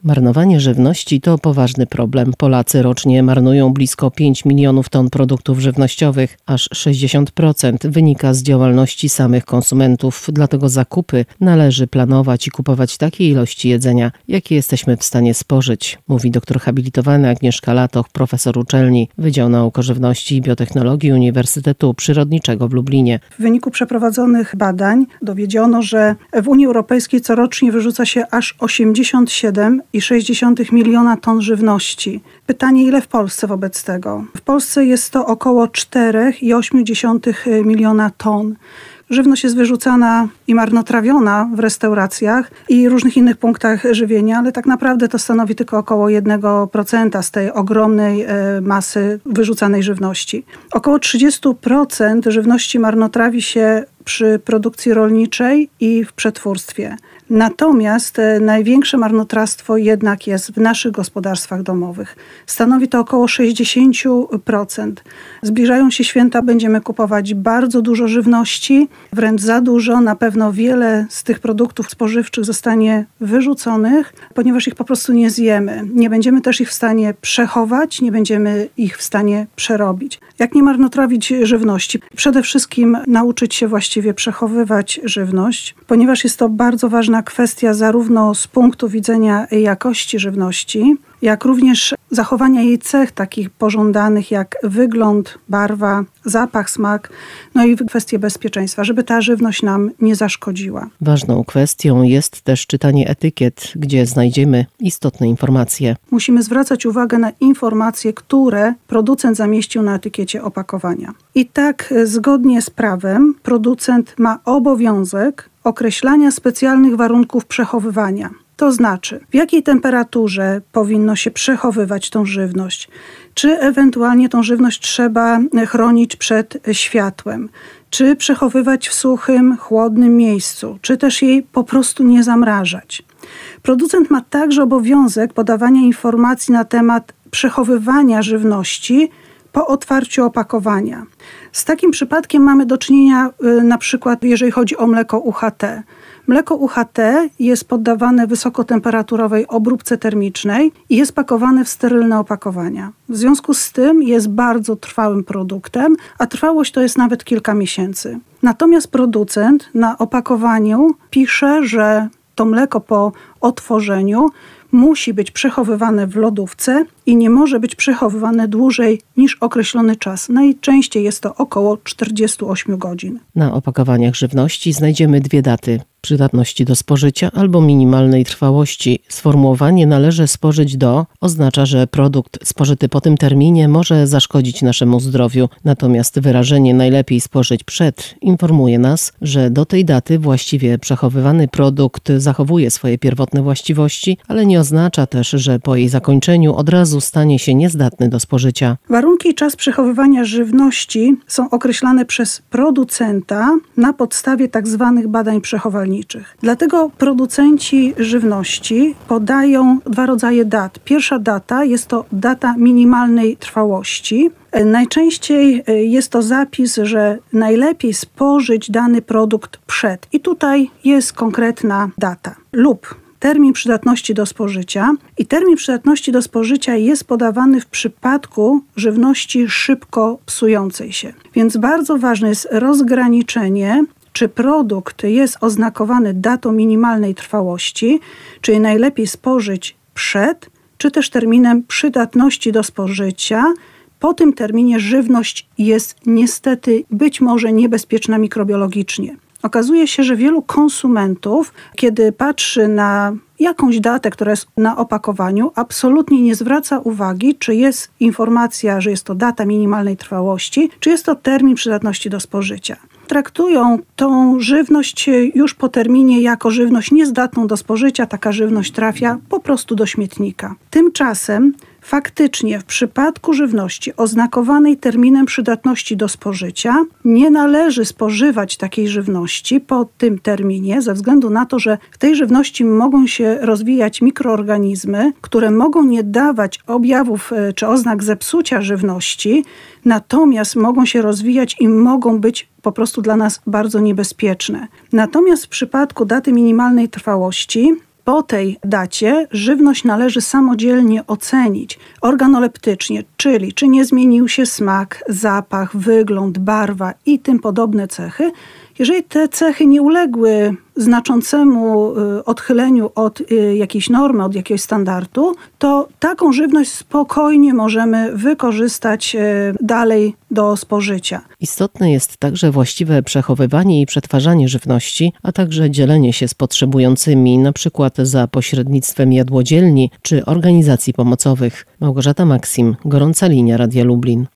Marnowanie żywności to poważny problem. Polacy rocznie marnują blisko 5 milionów ton produktów żywnościowych. Aż 60% wynika z działalności samych konsumentów. Dlatego zakupy należy planować i kupować takie ilości jedzenia, jakie jesteśmy w stanie spożyć, mówi doktor habilitowany Agnieszka Latoch, profesor uczelni Wydział Nauk o Żywności i Biotechnologii Uniwersytetu Przyrodniczego w Lublinie. W wyniku przeprowadzonych badań dowiedziono, że w Unii Europejskiej corocznie wyrzuca się aż 87,6 miliona ton żywności. Pytanie, ile w Polsce wobec tego? W Polsce jest to około 4,8 miliona ton. Żywność jest wyrzucana i marnotrawiona w restauracjach i różnych innych punktach żywienia, ale tak naprawdę to stanowi tylko około 1% z tej ogromnej masy wyrzucanej żywności. Około 30% żywności marnotrawi się przy produkcji rolniczej i w przetwórstwie. Natomiast największe marnotrawstwo jednak jest w naszych gospodarstwach domowych. Stanowi to około 60%. Zbliżają się święta, będziemy kupować bardzo dużo żywności, wręcz za dużo. Na pewno wiele z tych produktów spożywczych zostanie wyrzuconych, ponieważ ich po prostu nie zjemy. Nie będziemy też ich w stanie przechować, nie będziemy ich w stanie przerobić. Jak nie marnotrawić żywności? Przede wszystkim nauczyć się właściwie przechowywać żywność, ponieważ jest to bardzo ważna kwestia zarówno z punktu widzenia jakości żywności, jak również zachowania jej cech takich pożądanych jak wygląd, barwa, zapach, smak, no i kwestie bezpieczeństwa, żeby ta żywność nam nie zaszkodziła. Ważną kwestią jest też czytanie etykiet, gdzie znajdziemy istotne informacje. Musimy zwracać uwagę na informacje, które producent zamieścił na etykiecie opakowania. I tak zgodnie z prawem producent ma obowiązek określania specjalnych warunków przechowywania. To znaczy, w jakiej temperaturze powinno się przechowywać tą żywność, czy ewentualnie tą żywność trzeba chronić przed światłem, czy przechowywać w suchym, chłodnym miejscu, czy też jej po prostu nie zamrażać. Producent ma także obowiązek podawania informacji na temat przechowywania żywności po otwarciu opakowania. Z takim przypadkiem mamy do czynienia na przykład, jeżeli chodzi o mleko UHT. Mleko UHT jest poddawane wysokotemperaturowej obróbce termicznej i jest pakowane w sterylne opakowania. W związku z tym jest bardzo trwałym produktem, a trwałość to jest nawet kilka miesięcy. Natomiast producent na opakowaniu pisze, że to mleko po otworzeniu musi być przechowywane w lodówce i nie może być przechowywane dłużej niż określony czas. Najczęściej jest to około 48 godzin. Na opakowaniach żywności znajdziemy dwie daty: przydatności do spożycia albo minimalnej trwałości. Sformułowanie należy spożyć do oznacza, że produkt spożyty po tym terminie może zaszkodzić naszemu zdrowiu. Natomiast wyrażenie najlepiej spożyć przed informuje nas, że do tej daty właściwie przechowywany produkt zachowuje swoje pierwotne właściwości, ale nie oznacza też, że po jej zakończeniu od razu stanie się niezdatny do spożycia. Warunki i czas przechowywania żywności są określane przez producenta na podstawie tzw. badań przechowalniczych. Dlatego producenci żywności podają dwa rodzaje dat. Pierwsza data jest to data minimalnej trwałości. Najczęściej jest to zapis, że najlepiej spożyć dany produkt przed. I tutaj jest konkretna data lub termin przydatności do spożycia. I termin przydatności do spożycia jest podawany w przypadku żywności szybko psującej się. Więc bardzo ważne jest rozgraniczenie, czy produkt jest oznakowany datą minimalnej trwałości, czyli najlepiej spożyć przed, czy też terminem przydatności do spożycia. Po tym terminie żywność jest niestety być może niebezpieczna mikrobiologicznie. Okazuje się, że wielu konsumentów, kiedy patrzy na jakąś datę, która jest na opakowaniu, absolutnie nie zwraca uwagi, czy jest informacja, że jest to data minimalnej trwałości, czy jest to termin przydatności do spożycia. Traktują tą żywność już po terminie jako żywność niezdatną do spożycia. Taka żywność trafia po prostu do śmietnika. Tymczasem faktycznie w przypadku żywności oznakowanej terminem przydatności do spożycia nie należy spożywać takiej żywności po tym terminie ze względu na to, że w tej żywności mogą się rozwijać mikroorganizmy, które mogą nie dawać objawów czy oznak zepsucia żywności, natomiast mogą się rozwijać i mogą być po prostu dla nas bardzo niebezpieczne. Natomiast w przypadku daty minimalnej trwałości Po tej dacie żywność należy samodzielnie ocenić organoleptycznie, czyli czy nie zmienił się smak, zapach, wygląd, barwa i tym podobne cechy. Jeżeli te cechy nie uległy znaczącemu odchyleniu od jakiejś normy, od jakiegoś standardu, to taką żywność spokojnie możemy wykorzystać dalej do spożycia. Istotne jest także właściwe przechowywanie i przetwarzanie żywności, a także dzielenie się z potrzebującymi, np. za pośrednictwem jadłodzielni czy organizacji pomocowych. Małgorzata Maksim, Gorąca Linia Radia Lublin.